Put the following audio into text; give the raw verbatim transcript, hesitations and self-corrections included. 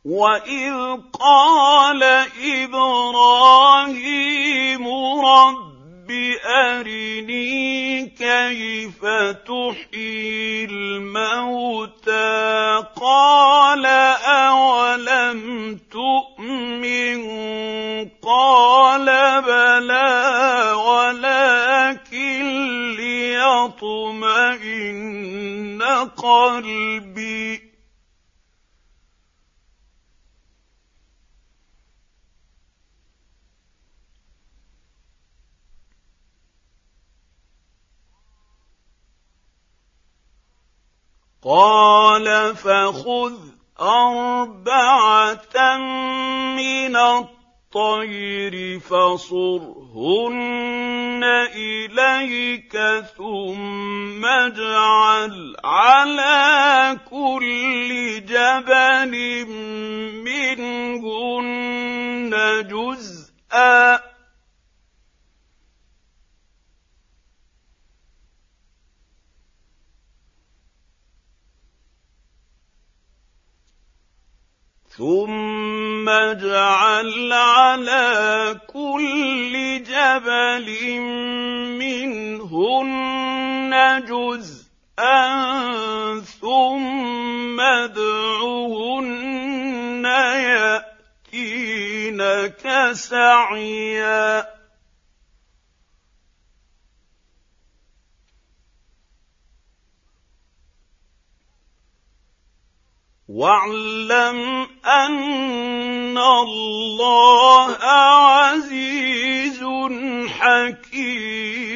وَإِذْ قَالَ إِبْرَاهِيمُ رَبِّ أَرِنِي كَيْفَ تُحْيِي الْمَوْتَىٰ قَالَ أَوَلَمْ تُؤْمِن قَالَ بَلَىٰ وَلَٰكِن لِّيَطْمَئِنَّ قَلْبِي قَالَ فَخُذْ أَرْبَعَةً مِّنَ الطَّيْرِ فَصُرْهُنَّ إِلَيْكَ ثُمَّ اجْعَلْ عَلَىٰ كُلِّ جَبَلٍ مِّنْهُنَّ جُزْءًا ثُمَّ اجْعَلْ عَلَىٰ كُلِّ جَبَلٍ مِّنْهُنَّ جُزْءًا ثُمَّ ادْعُهُنَّ يَأْتِينَكَ سَعْيًا وَاعْلَمْ أَنَّ اللَّهَ عَزِيزٌ حَكِيمٌ